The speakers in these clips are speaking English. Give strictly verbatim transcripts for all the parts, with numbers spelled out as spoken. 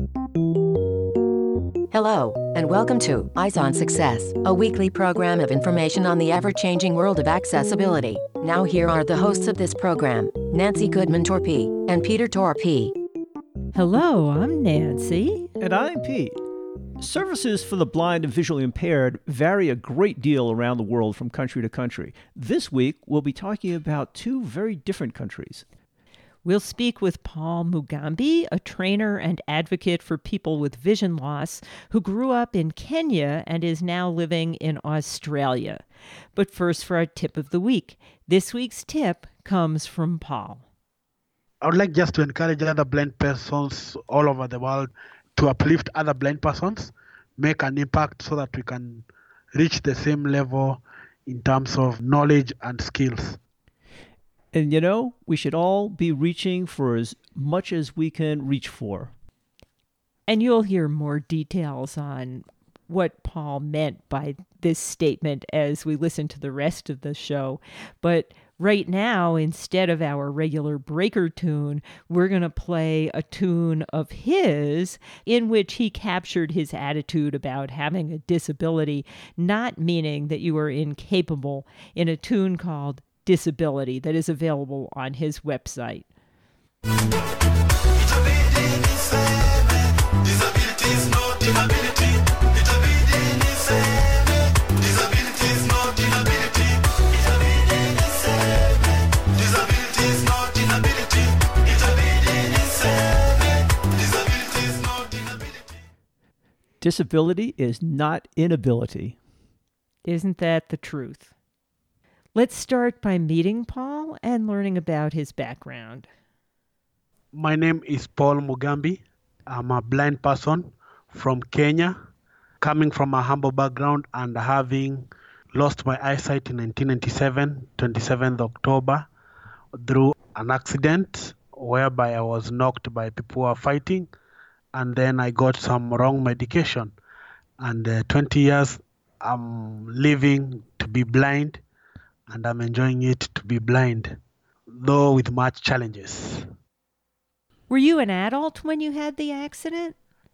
Hello, and welcome to Eyes on Success, a weekly program of information on the ever-changing world of accessibility. Now here are the hosts of this program, Nancy Goodman-Torpey and Peter Torpey. Hello, I'm Nancy. And I'm Pete. Services for the blind and visually impaired vary a great deal around the world from country to country. This week, we'll be talking about two very different countries. We'll speak with Paul Mugambi, a trainer and advocate for people with vision loss who grew up in Kenya and is now living in Australia. But first, for our tip of the week. This week's tip comes from Paul. I would like just to encourage other blind persons all over the world to uplift other blind persons, make an impact so that we can reach the same level in terms of knowledge and skills. And you know, we should all be reaching for as much as we can reach for. And you'll hear more details on what Paul meant by this statement as we listen to the rest of the show. But right now, instead of our regular breaker tune, we're going to play a tune of his in which he captured his attitude about having a disability, not meaning that you are incapable, in a tune called Disability that is available on his website. Disability is not inability. Isn't that the truth? Let's start by meeting Paul and learning about his background. My name is Paul Mugambi. I'm a blind person from Kenya, coming from a humble background and having lost my eyesight in nineteen ninety-seven, twenty-seventh of October, through an accident whereby I was knocked by people who were fighting, and then I got some wrong medication. And uh, twenty years I'm living to be blind, and I'm enjoying it to be blind, though with much challenges. Were you an adult when you had the accident?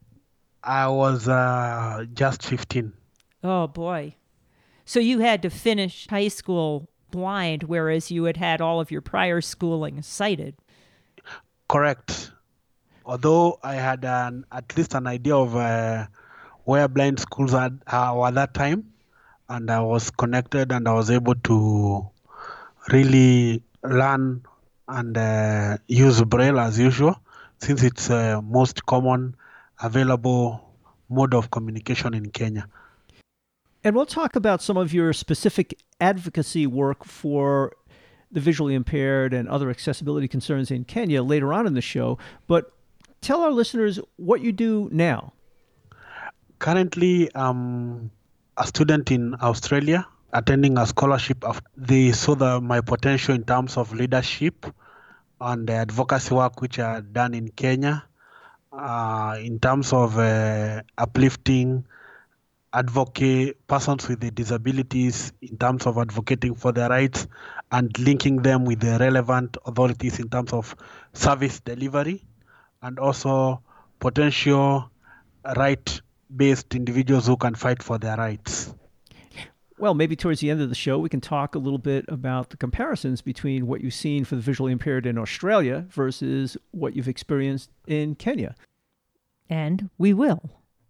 I was uh, just fifteen. Oh, boy. So you had to finish high school blind, whereas you had had all of your prior schooling sighted. Correct. Although I had an, at least an idea of uh, where blind schools are, uh, were at that time, and I was connected and I was able to really learn and uh, use Braille as usual, since it's the uh, most common available mode of communication in Kenya. And we'll talk about some of your specific advocacy work for the visually impaired and other accessibility concerns in Kenya later on in the show. But tell our listeners what you do now. Currently, I'm a student in Australia, attending a scholarship. Of, they saw the, my potential in terms of leadership and the advocacy work which are done in Kenya, uh, in terms of uh, uplifting advocate persons with the disabilities, in terms of advocating for their rights and linking them with the relevant authorities in terms of service delivery, and also potential right-based individuals who can fight for their rights. Well, maybe towards the end of the show, we can talk a little bit about the comparisons between what you've seen for the visually impaired in Australia versus what you've experienced in Kenya. And we will.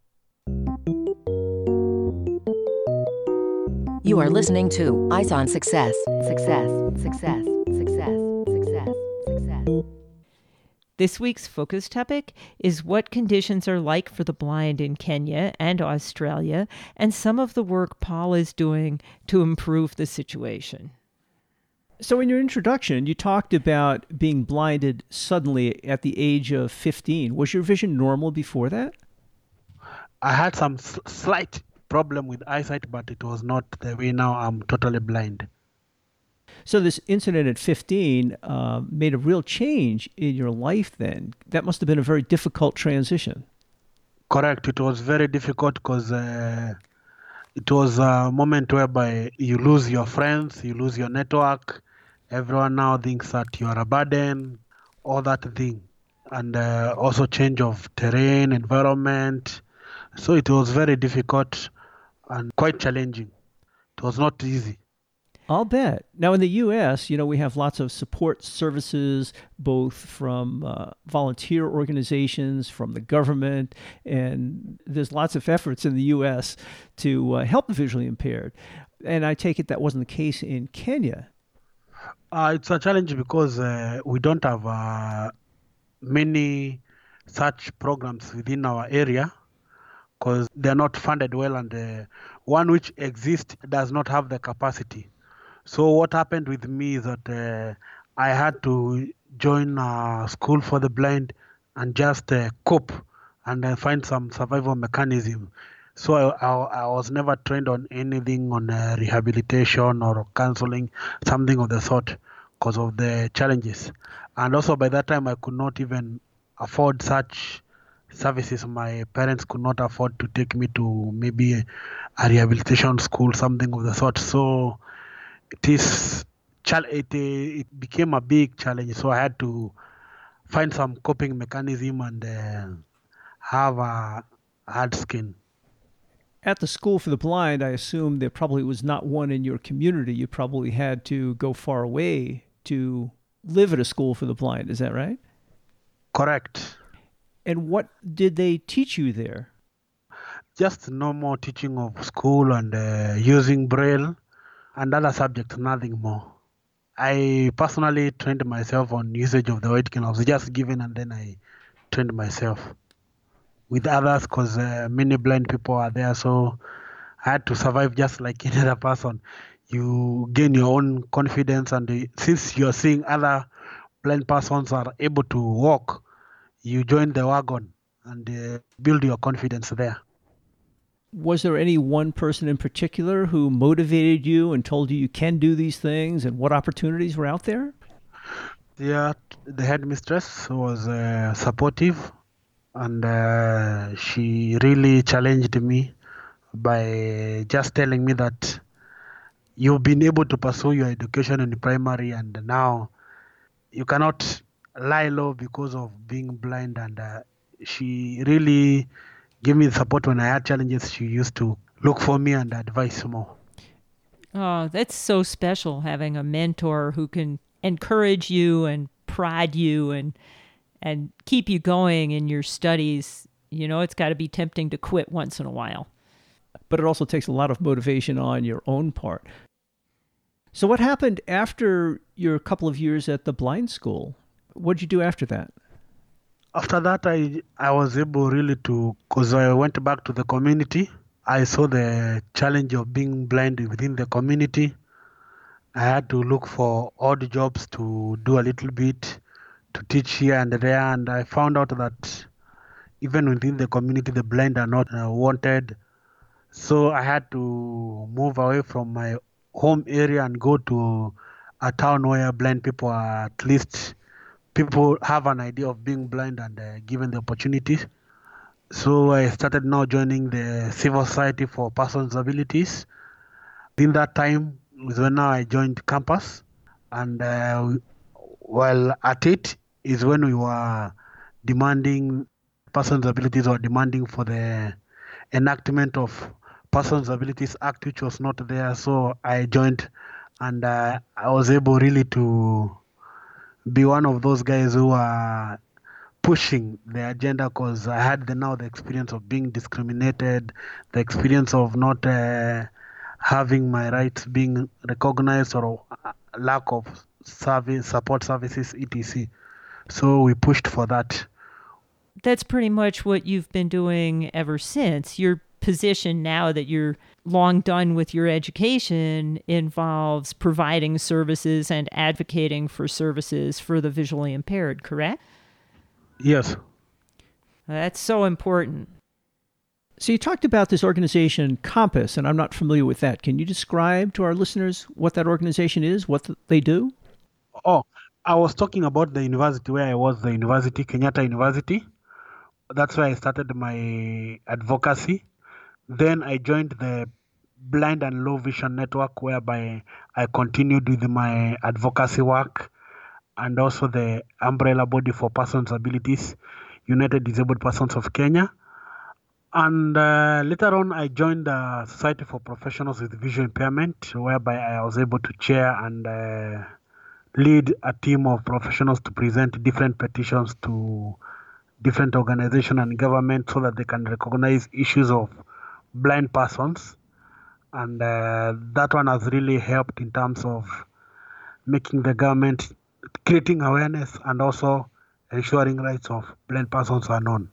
You are listening to Eyes on Success. Success, success, success, success, success. This week's focus topic is what conditions are like for the blind in Kenya and Australia, and some of the work Paul is doing to improve the situation. So in your introduction, you talked about being blinded suddenly at the age of fifteen. Was your vision normal before that? I had some s- slight problem with eyesight, but it was not the way now I'm totally blind. So this incident at fifteen uh, made a real change in your life then. That must have been a very difficult transition. Correct. It was very difficult because uh, it was a moment whereby you lose your friends, you lose your network. Everyone now thinks that you are a burden, all that thing. and uh, also change of terrain, environment. So it was very difficult and quite challenging. It was not easy. I'll bet. Now, in the U S, you know, we have lots of support services, both from uh, volunteer organizations, from the government, and there's lots of efforts in the U S to uh, help the visually impaired. And I take it that wasn't the case in Kenya. Uh, it's a challenge because uh, we don't have uh, many such programs within our area because they're not funded well, and the one which exists does not have the capacity. So what happened with me is that uh, I had to join a school for the blind and just uh, cope and uh, find some survival mechanism. So I, I, I was never trained on anything on uh, rehabilitation or counseling, something of the sort, because of the challenges. And also by that time, I could not even afford such services. My parents could not afford to take me to maybe a, a rehabilitation school, something of the sort. So it is it, it became a big challenge, so I had to find some coping mechanism and uh, have a hard skin. At the School for the Blind, I assume there probably was not one in your community. You probably had to go far away to live at a school for the blind. Is that right? Correct. And what did they teach you there? Just normal teaching of school and uh, using Braille and other subjects, nothing more. I personally trained myself on usage of the white cane. I was just given and then I trained myself with others because uh, many blind people are there. So I had to survive just like any other person. You gain your own confidence, and uh, since you're seeing other blind persons are able to walk, you join the wagon and uh, build your confidence there. Was there any one person in particular who motivated you and told you you can do these things, and what opportunities were out there? Yeah, the headmistress was uh, supportive, and uh, she really challenged me by just telling me that you've been able to pursue your education in primary, and now you cannot lie low because of being blind. And uh, she really gave me support when I had challenges. She used to look for me and advise more. Oh, that's so special, having a mentor who can encourage you and prod you and and keep you going in your studies. You know, it's got to be tempting to quit once in a while. But it also takes a lot of motivation on your own part. So what happened after your couple of years at the blind school? What did you do after that? After that, I, I was able really to, because I went back to the community. I saw the challenge of being blind within the community. I had to look for odd jobs to do a little bit, to teach here and there. And I found out that even within the community, the blind are not uh, wanted. So I had to move away from my home area and go to a town where blind people are, at least people have an idea of being blind and uh, given the opportunities. So I started now joining the Civil Society for Persons with Abilities. In that time is when now I joined campus, and uh, while at it is when we were demanding, persons with abilities were demanding for the enactment of Persons with Abilities Act, which was not there. So I joined, and uh, I was able really to be one of those guys who are pushing the agenda, because I had the, now the experience of being discriminated, the experience of not uh, having my rights being recognized, or lack of service, support services, et cetera. So we pushed for that. That's pretty much what you've been doing ever since. Your position now that you're long done with your education involves providing services and advocating for services for the visually impaired, correct? Yes. That's so important. So you talked about this organization, Compass, and I'm not familiar with that. Can you describe to our listeners what that organization is, what they do? Oh, I was talking about the university where I was, the university, Kenyatta University. That's where I started my advocacy. Then I joined the Blind and Low Vision Network, whereby I continued with my advocacy work. and also the umbrella body for persons with disabilities, United Disabled Persons of Kenya. And uh, later on, I joined the Society for Professionals with Visual Impairment, whereby I was able to chair and uh, lead a team of professionals to present different petitions to different organizations and government so that they can recognize issues of blind persons. And uh, that one has really helped in terms of making the government, creating awareness, and also ensuring rights of blind persons are known.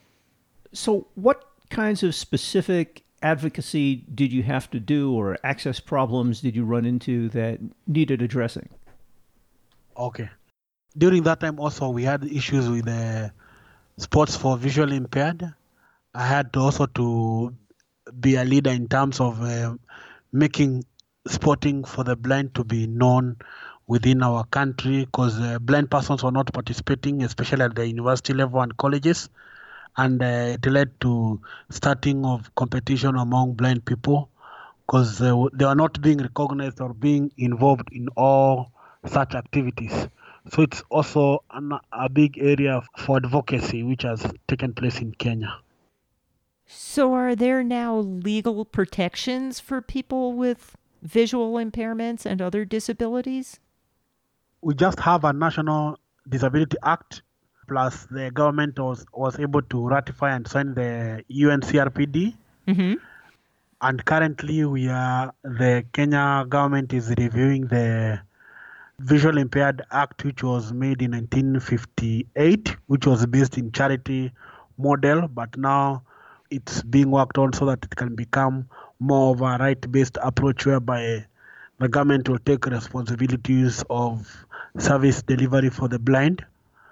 So what kinds of specific advocacy did you have to do, or access problems did you run into that needed addressing? Okay. During that time also, we had issues with the sports for visually impaired. I had to also to be a leader in terms of uh, making sporting for the blind to be known within our country, because uh, blind persons were not participating, especially at the university level and colleges. And uh, it led to starting of competition among blind people, because uh, they are not being recognized or being involved in all such activities. So it's also an, a big area for advocacy which has taken place in Kenya. So are there now legal protections for people with visual impairments and other disabilities? We just have a National Disability Act, plus the government was, was able to ratify and sign the U N C R P D. Mm-hmm. And currently we are, the Kenya government is reviewing the Visual Impaired Act, which was made in nineteen fifty-eight, which was based in charity model, but now it's being worked on so that it can become more of a right-based approach whereby the government will take responsibilities of service delivery for the blind.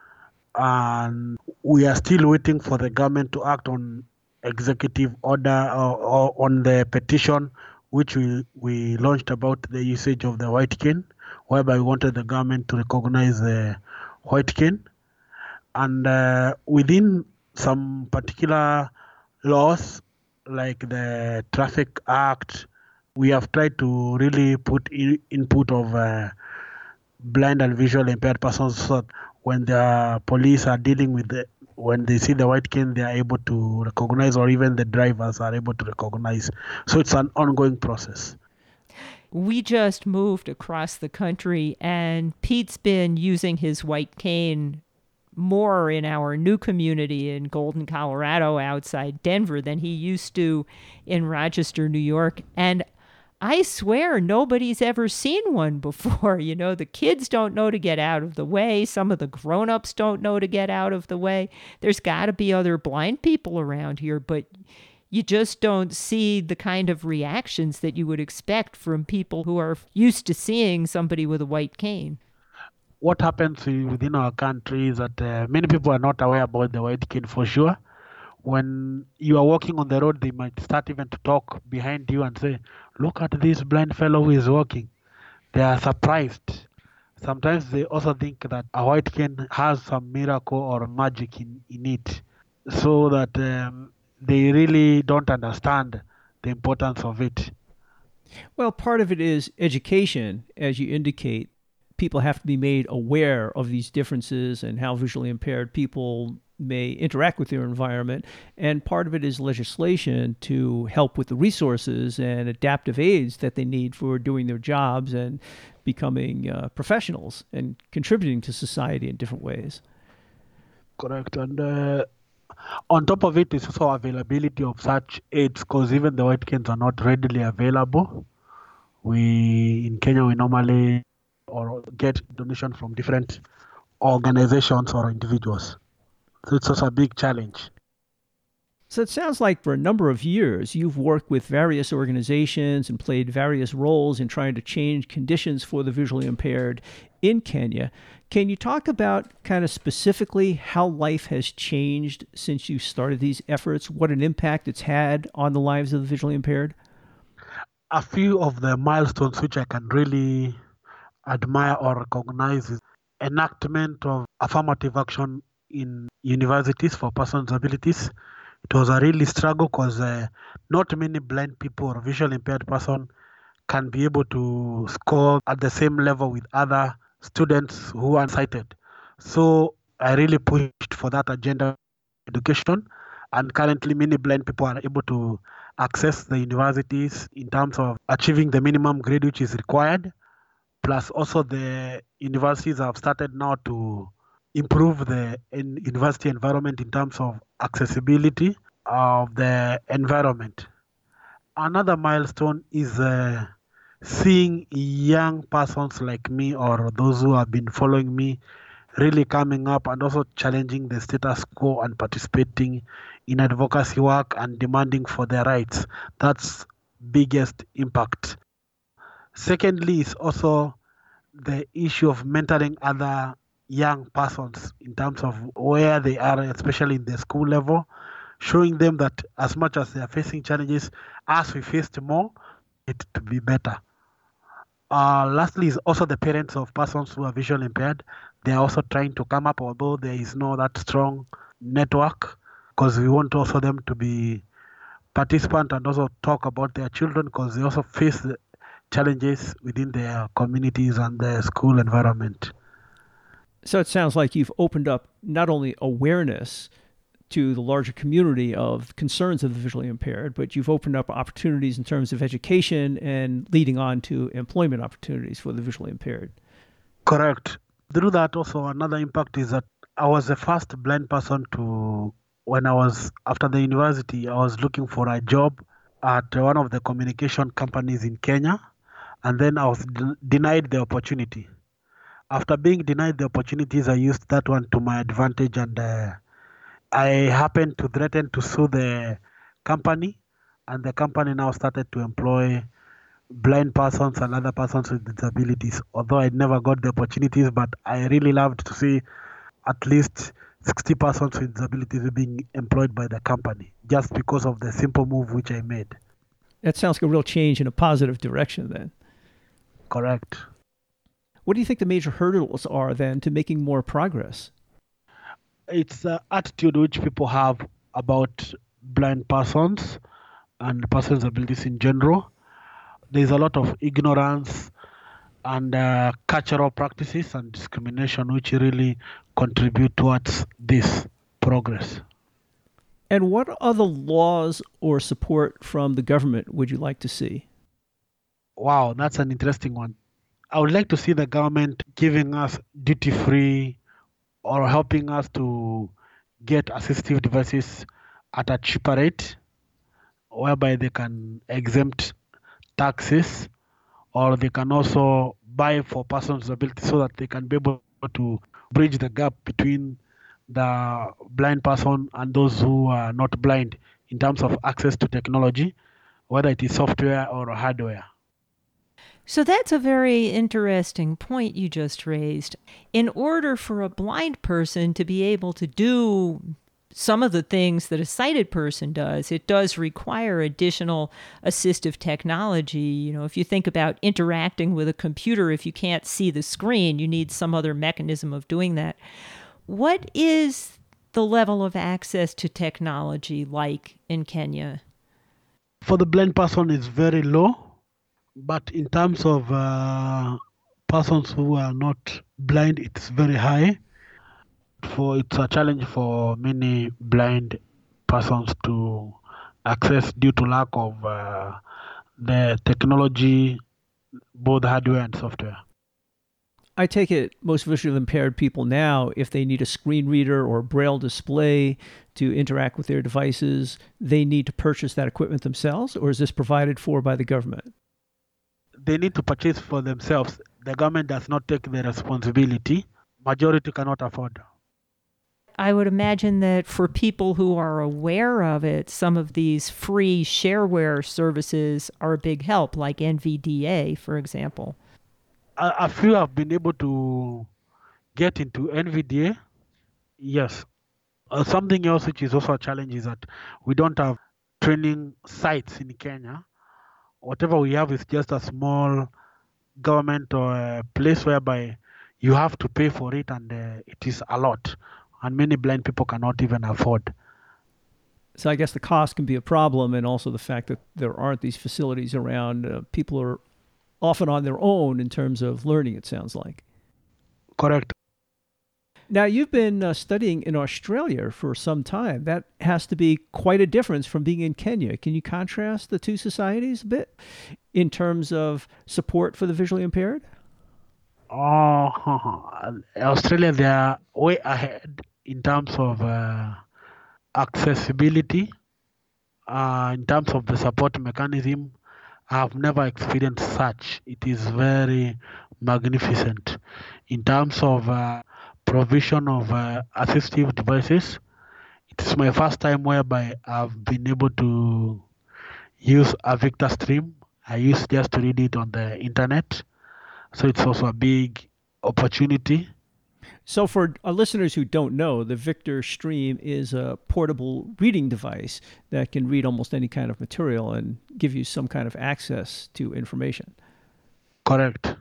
And we are still waiting for the government to act on executive order or, or on the petition which we, we launched about the usage of the white cane, whereby we wanted the government to recognize the white cane. And uh, within some particular laws, like the Traffic Act, we have tried to really put in, input of uh, blind and visually impaired persons, so that when the police are dealing with the, when they see the white cane, they are able to recognize, or even the drivers are able to recognize. So it's an ongoing process. We just moved across the country, and Pete's been using his white cane more in our new community in Golden, Colorado, outside Denver, than he used to in Rochester, New York. And I swear nobody's ever seen one before. You know, the kids don't know to get out of the way. Some of the grown-ups don't know to get out of the way. There's got to be other blind people around here, but you just don't see the kind of reactions that you would expect from people who are used to seeing somebody with a white cane. What happens within our country is that uh, many people are not aware about the white cane for sure. When you are walking on the road, they might start even to talk behind you and say, look at this blind fellow who is walking. They are surprised. Sometimes they also think that a white cane has some miracle or magic in, in it, so that um, they really don't understand the importance of it. Well, part of it is education, as you indicate. People have to be made aware of these differences and how visually impaired people may interact with their environment. And part of it is legislation to help with the resources and adaptive aids that they need for doing their jobs and becoming uh, professionals and contributing to society in different ways. Correct. And uh, on top of it is also availability of such aids, because even the white canes are not readily available. We, in Kenya, we normally or get donation from different organizations or individuals. So it's also a big challenge. So it sounds like for a number of years, you've worked with various organizations and played various roles in trying to change conditions for the visually impaired in Kenya. Can you talk about kind of specifically how life has changed since you started these efforts, what an impact it's had on the lives of the visually impaired? A few of the milestones which I can really admire or recognize is enactment of affirmative action in universities for persons with disabilities. It was a really struggle because uh, not many blind people or visually impaired person can be able to score at the same level with other students who are sighted. So I really pushed for that agenda education, and currently many blind people are able to access the universities in terms of achieving the minimum grade which is required. Plus also the universities have started now to improve the university environment in terms of accessibility of the environment. Another milestone is uh, seeing young persons like me or those who have been following me really coming up and also challenging the status quo and participating in advocacy work and demanding for their rights. That's biggest impact. Secondly is also the issue of mentoring other young persons in terms of where they are, especially in the school level, showing them that as much as they are facing challenges, as we faced more, it to be better. Uh, lastly is also the parents of persons who are visually impaired. They are also trying to come up, although there is no that strong network, because we want also them to be participant and also talk about their children, because they also face the challenges within their communities and their school environment. So it sounds like you've opened up not only awareness to the larger community of concerns of the visually impaired, but you've opened up opportunities in terms of education and leading on to employment opportunities for the visually impaired. Correct. Through that also another impact is that I was the first blind person to, when I was after the university, I was looking for a job at one of the communication companies in Kenya, and then I was de- denied the opportunity. After being denied the opportunities, I used that one to my advantage, and uh, I happened to threaten to sue the company, and the company now started to employ blind persons and other persons with disabilities. Although I never got the opportunities, but I really loved to see at least sixty persons with disabilities being employed by the company, just because of the simple move which I made. That sounds like a real change in a positive direction then. Correct. What do you think the major hurdles are then to making more progress? It's the attitude which people have about blind persons and persons with abilities in general. There's a lot of ignorance and uh, cultural practices and discrimination which really contribute towards this progress. And what other laws or support from the government would you like to see? Wow, that's an interesting one. I would like to see the government giving us duty-free or helping us to get assistive devices at a cheaper rate, whereby they can exempt taxes, or they can also buy for persons with ability so that they can be able to bridge the gap between the blind person and those who are not blind in terms of access to technology, whether it is software or hardware. So that's a very interesting point you just raised. In order for a blind person to be able to do some of the things that a sighted person does, it does require additional assistive technology. You know, if you think about interacting with a computer, if you can't see the screen, you need some other mechanism of doing that. What is the level of access to technology like in Kenya? For the blind person, it's very low. But in terms of uh, persons who are not blind, it's very high. For it's a challenge for many blind persons to access due to lack of uh, the technology, both hardware and software. I take it most visually impaired people now, if they need a screen reader or a braille display to interact with their devices, they need to purchase that equipment themselves, or is this provided for by the government? They need to purchase for themselves. The government does not take the responsibility. Majority cannot afford. I would imagine that for people who are aware of it, some of these free shareware services are a big help, like N V D A, for example. A, a few have been able to get into N V D A. Yes. Uh, something else which is also a challenge is that we don't have training sites in Kenya. Whatever we have is just a small government or a place whereby you have to pay for it, and uh, it is a lot. And many blind people cannot even afford. So I guess the cost can be a problem, and also the fact that there aren't these facilities around. Uh, people are often on their own in terms of learning, it sounds like. Correct. Now, you've been uh, studying in Australia for some time. That has to be quite a difference from being in Kenya. Can you contrast the two societies a bit in terms of support for the visually impaired? Oh, Australia, they are way ahead in terms of uh, accessibility, uh, in terms of the support mechanism. I have never experienced such. It is very magnificent. In terms of uh, provision of uh, assistive devices, it is my first time whereby I've been able to use a Victor Stream. I used just to read it on the internet. So it's also a big opportunity. So for our listeners who don't know, the Victor Stream is a portable reading device that can read almost any kind of material and give you some kind of access to information. Correct.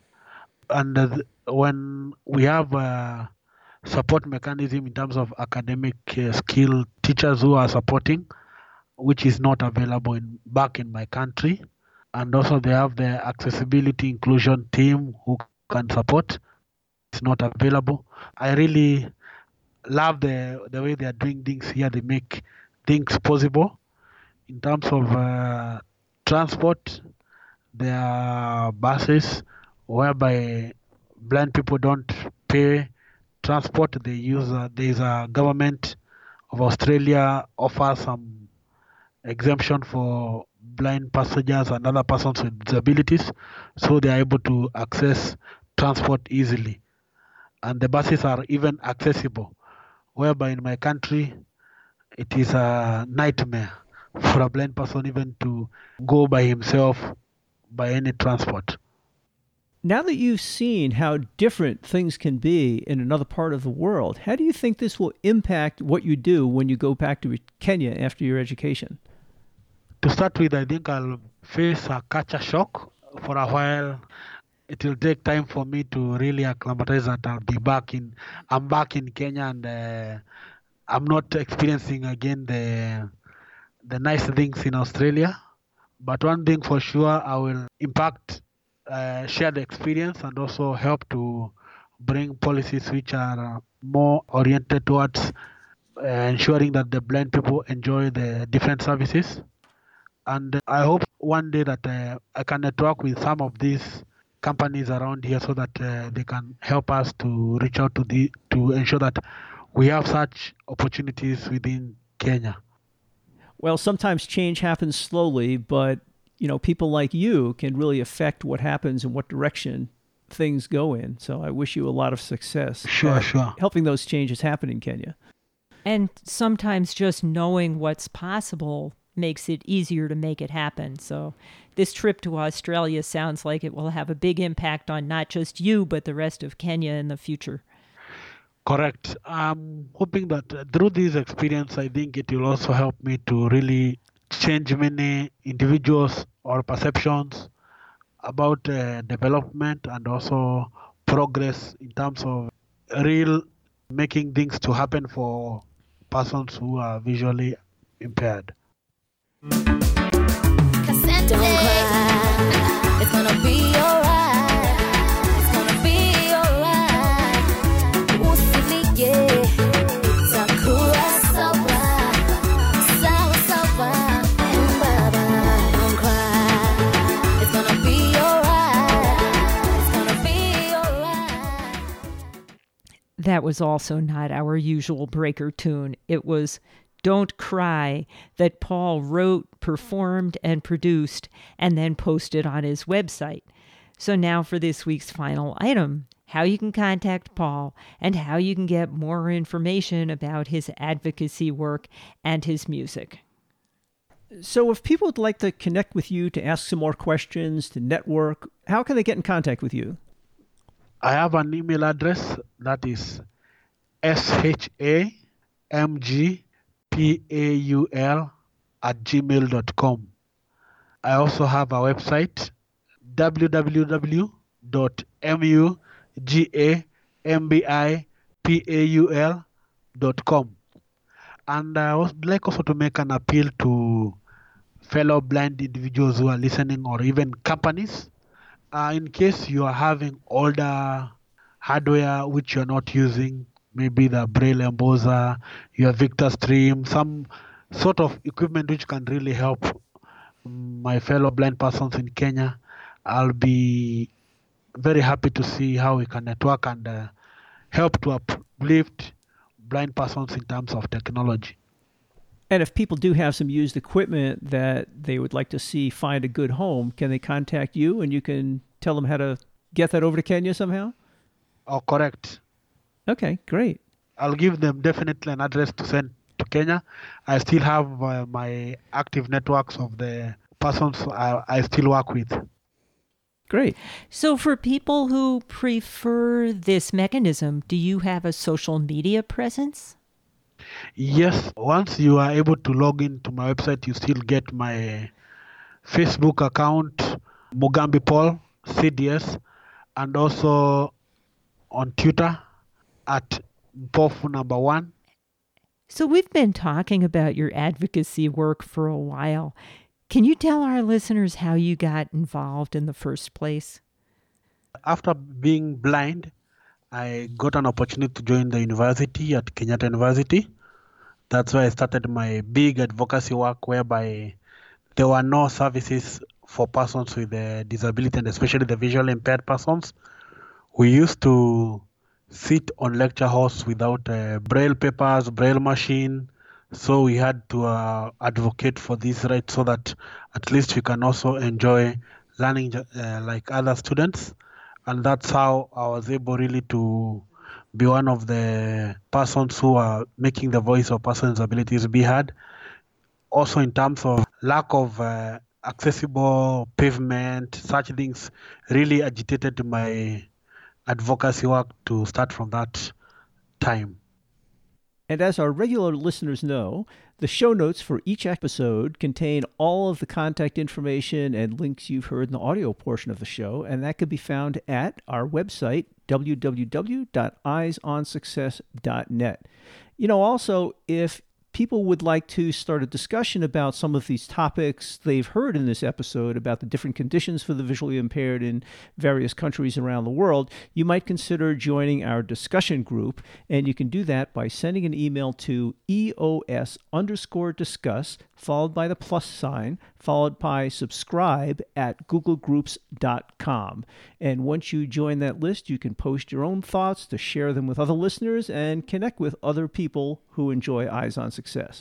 And uh, when we have a support mechanism in terms of academic uh, skill, teachers who are supporting, which is not available in, back in my country. And also they have the accessibility inclusion team who can support. It's not available. I really love the the way they are doing things here. They make things possible in terms of uh, transport. There are buses whereby blind people don't pay transport. They use uh, there is a government of Australia offers some exemption for blind passengers and other persons with disabilities, so they are able to access transport easily. And the buses are even accessible, whereby in my country it is a nightmare for a blind person even to go by himself by any transport. Now that you've seen how different things can be in another part of the world, how do you think this will impact what you do when you go back to Kenya after your education? To start with, I think I'll face a culture shock for a while. It will take time for me to really acclimatize that I'll be back in, I'm back in Kenya and uh, I'm not experiencing again the the nice things in Australia. But one thing for sure, I will impact, uh, share the experience and also help to bring policies which are more oriented towards uh, ensuring that the blind people enjoy the different services. And I hope one day that uh, I can network with some of these companies around here so that uh, they can help us to reach out to the to ensure that we have such opportunities within Kenya. Well, sometimes change happens slowly, but you know, people like you can really affect what happens and what direction things go in. So I wish you a lot of success. Sure, sure. Helping those changes happen in Kenya. And sometimes just knowing what's possible makes it easier to make it happen. So this trip to Australia sounds like it will have a big impact on not just you, but the rest of Kenya in the future. Correct. I'm hoping that uh, through this experience, I think it will also help me to really change many individuals or perceptions about uh, development and also progress in terms of real making things to happen for persons who are visually impaired. Don't cry, it's gonna be alright. It's gonna be alright. Usilie, takua sawa, sawa sawa, baba. Don't cry, it's gonna be alright. It's gonna be alright. That was also not our usual breaker tune. It was Don't Cry that Paul wrote, performed, and produced, and then posted on his website. So now for this week's final item, how you can contact Paul and how you can get more information about his advocacy work and his music. So if people would like to connect with you, to ask some more questions, to network, how can they get in contact with you? I have an email address that is shamg paul at gmail dot com. I also have a website, w w w dot mugambipaul dot com. And I would like also to make an appeal to fellow blind individuals who are listening, or even companies. Uh, in case you are having older hardware which you're not using, maybe the Braille embosser, your Victor Stream, some sort of equipment which can really help my fellow blind persons in Kenya, I'll be very happy to see how we can network and uh, help to uplift blind persons in terms of technology. And if people do have some used equipment that they would like to see find a good home, can they contact you and you can tell them how to get that over to Kenya somehow? Oh, correct. Okay, great. I'll give them definitely an address to send to Kenya. I still have uh, my active networks of the persons I, I still work with. Great. So for people who prefer this mechanism, do you have a social media presence? Yes, once you are able to log into my website, you still get my Facebook account, Mugambi Paul, C D S, and also on Twitter at Mpofu number one. So we've been talking about your advocacy work for a while. Can you tell our listeners how you got involved in the first place? After being blind, I got an opportunity to join the university at Kenyatta University. That's where I started my big advocacy work, whereby there were no services for persons with a disability, and especially the visually impaired persons. We used to sit on lecture halls without uh, braille papers, braille machine. So we had to uh, advocate for this right so that at least we can also enjoy learning uh, like other students. And that's how I was able really to be one of the persons who are making the voice of persons with disabilities be heard. Also in terms of lack of uh, accessible pavement, such things really agitated my advocacy work to start from that time. And as our regular listeners know, the show notes for each episode contain all of the contact information and links you've heard in the audio portion of the show, and that can be found at our website, w w w dot eyes on success dot net. You know, also, if people would like to start a discussion about some of these topics they've heard in this episode about the different conditions for the visually impaired in various countries around the world, you might consider joining our discussion group. And you can do that by sending an email to EOS underscore discuss, followed by the plus sign, followed by subscribe at google groups dot com. And once you join that list, you can post your own thoughts to share them with other listeners and connect with other people who enjoy Eyes on Success.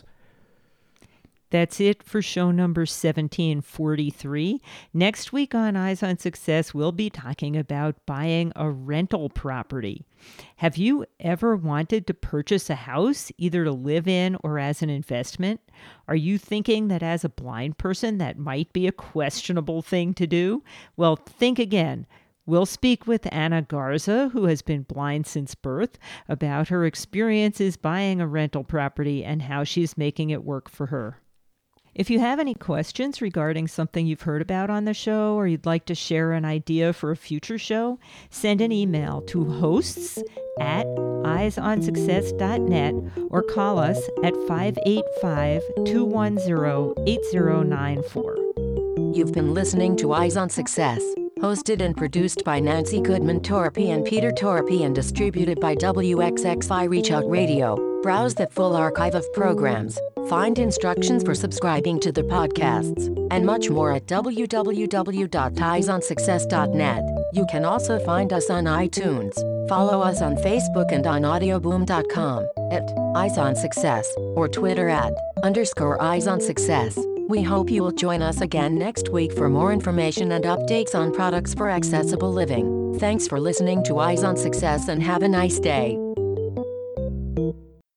That's it for show number seventeen forty-three. Next week on Eyes on Success, we'll be talking about buying a rental property. Have you ever wanted to purchase a house, either to live in or as an investment? Are you thinking that as a blind person that might be a questionable thing to do? Well, think again. We'll speak with Anna Garza, who has been blind since birth, about her experiences buying a rental property and how she's making it work for her. If you have any questions regarding something you've heard about on the show, or you'd like to share an idea for a future show, send an email to hosts at eyes on success dot net or call us at five eight five, two one zero, eight zero nine four. You've been listening to Eyes on Success, hosted and produced by Nancy Goodman Torpy and Peter Torpy and distributed by W X X I Reach Out Radio. Browse the full archive of programs, find instructions for subscribing to the podcasts, and much more at w w w dot eyes on success dot net. You can also find us on iTunes. Follow us on Facebook and on audioboom dot com at Eyes on Success or Twitter at underscore Eyes on Success. We hope you will join us again next week for more information and updates on products for accessible living. Thanks for listening to Eyes on Success and have a nice day.